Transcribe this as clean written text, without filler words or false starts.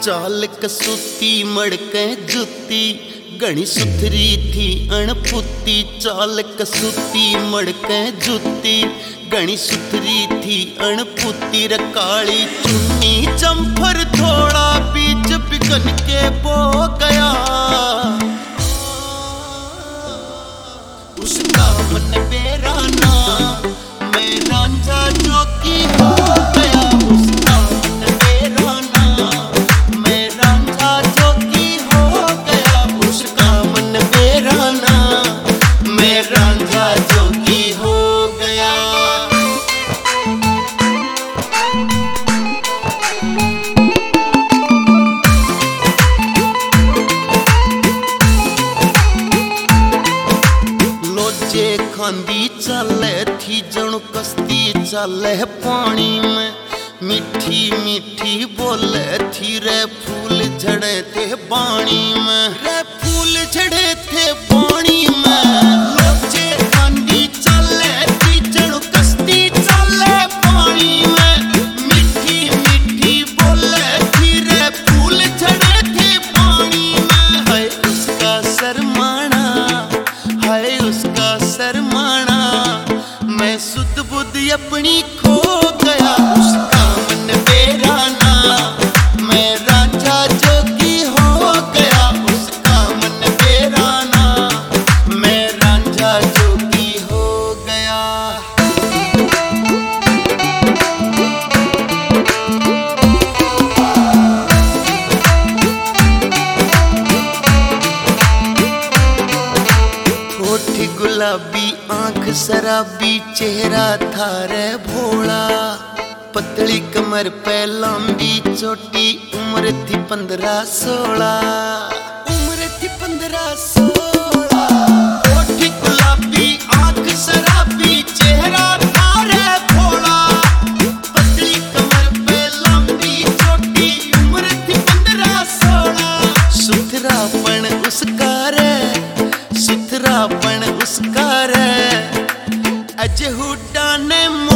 चाल कसूती मड़के जुती घनी सुथरी थी अणपुती। चाल कसूती मड़के जुती घनी सुथरी थी अणपुती। रे काली चुन्नी जम्फर थोड़ा बीच बिगन के बो गया। उसका मन बेराना मैं रांझा जोगी हो गया। उसका मन बेराना मैं रांझा जोगी हो गया। उसका मन बेराना मैं रांझा जोगी हो गया। लोजे खांदी चले थी जणु कश्ती चले पानी में। मीठी मीठी बोले थी रे फूल झड़े थे पानी में। रे फूल झड़े थे पानी में। लोजे खांदी चले थी जणु कश्ती चले पानी में। मीठी मीठी बोले थी रे फूल झड़े थे पानी में। है उसका शर्माना है उसका शर्माना मैं सुध बुध अपनी खो गया। उसका मन बेराना मैं रांझा जोगी हो गया। उसका मन बेराना मैं रांझा जोगी हो गया। होठ गुलाबी आंख शराबी चेहरा था रे भोला। पतली कमर पे लंबी चोटी उम्र थी 15-16। उम्र थी 15-16। होठ गुलाबी आंख शराबी चेहरा था रे भोला। पतली कमर पे लंबी चोटी उम्र थी 15-16। सुथरापन उसका रे सुथरापन उसका रे अजहुडा ने